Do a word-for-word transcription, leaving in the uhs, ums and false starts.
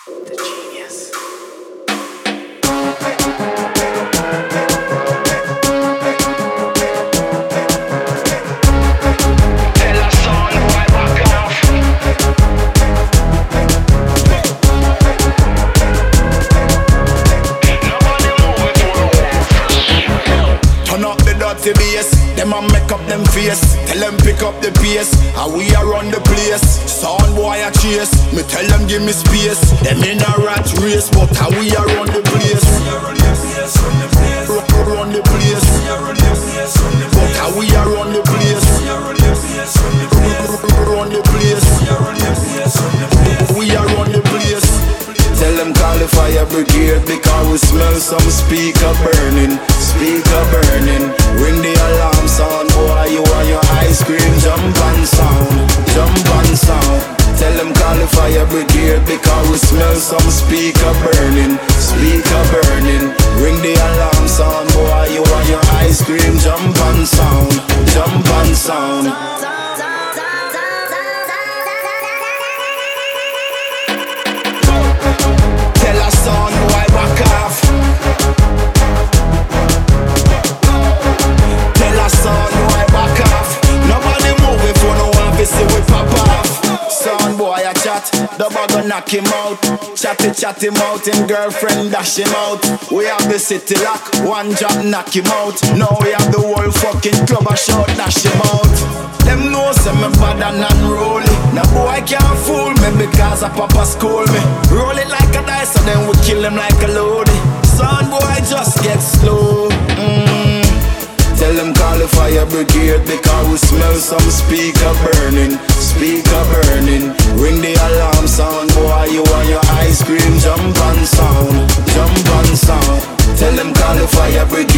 The genius. Tell a son boy back off. Nobody moving for the war. Turn up the dirty bass, them a make up them face. Tell them pick up the pace, and we a run the place. Sound boy a chase, me tell them give me space. Them in a rat race, but how we a run the place. Run run the place, but how we a run the place. Run the place, we a run the place. Tell them call the fire brigade because we smell some speaker burning, speaker burning. Ring the alarm sound, boy, you want your ice cream, jump and sound, jump and sound. Tell them call the fire brigade because we smell some speaker burning, speaker burning. Ring the alarm sound, boy, you want your ice cream, jump and sound, jump and sound. Tell a son boy back off. Tell a son boy back off. Nobody moving for no one to see we pop off. Son boy a chat, the bag knock him out. Chatty chat him out, him girlfriend dash him out. We have the city lock, one drop knock him out. Now we have the whole fucking club a shout dash him out. Them know say me bad and unruly. No boy can't fool me because a papa school me. Roll it like a dice and then we kill him like a loadie. Son boy just get slow. mm. Tell them call the fire brigade because we smell some speaker burning, speaker burning. Ring the alarm sound, boy, you want your ice cream, jump and sound, jump and sound. Tell them call the fire brigade